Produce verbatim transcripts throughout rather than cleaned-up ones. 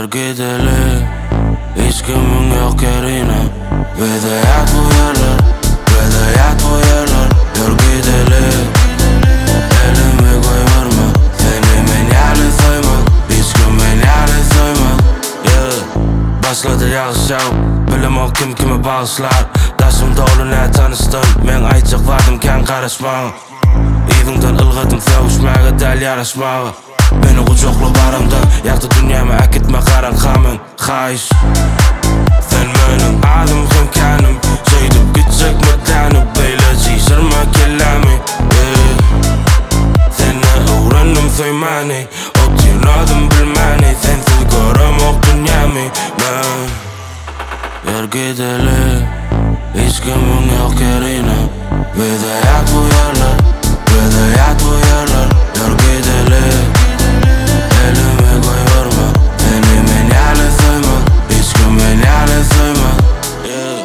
Gör gidelim, hiç kimin yok yerine. Ve de yat bu yerler, ve de yat bu yerler. Gör gidelim, elimi koy verme. Seni men yerli saymak, hiç kim men yerli saymak. Yeah. Başladı yağış yağıp, bilim o kim kimi bağışlar. Daşım dolu ne tanıştım, men ayçık vardım ken karışmağım. İyidingden ılgıdım sevişmege del yaraşmağı. Beni kucakla barımda, yaktı dünyamı akitme karan kamın. Xayiş sen benim adım hem kanım. Söydüp gidecek medanı, beyle çişirme kellami. yeah. Seni öğrendim söymani, otinadım bilmani. Sensiz göremok dünyamı ben. Yer gidelim, hiç kimin yok yerine. Ve de yat bu yerler, ve de yat bu yerler. Yer gidelim, elimi koy verme. Seni men yerli saymak, hiç kim men yerli saymak. yeah.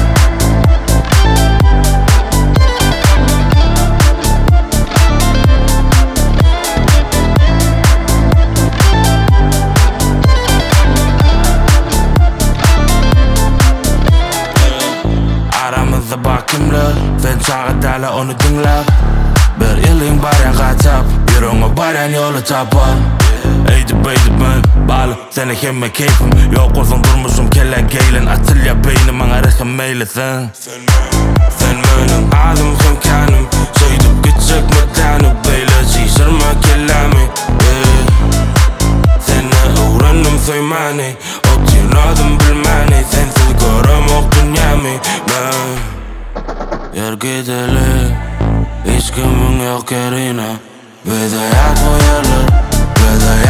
Aramızda bak kimler, sen çağı dala onu dinle. Bir yılın baren kaçap, yürüğüne baren yolu tapar. Eydip eydip ben bağlı, seni kemme keyfim. Yok olsun durmuşum kelle geylin. Atılya beynim bana resim meylesin. Sen benim adım hem kanım. Söydüp gidecek medanı, beyle çişirme kellami. yeah. Seni öğrendim söymani, otinadım bilmani. Sensiz göremok dünyamı ben. Yer gidelim, hiç kimin yok yerine. Ve de yat bu yerler, ve de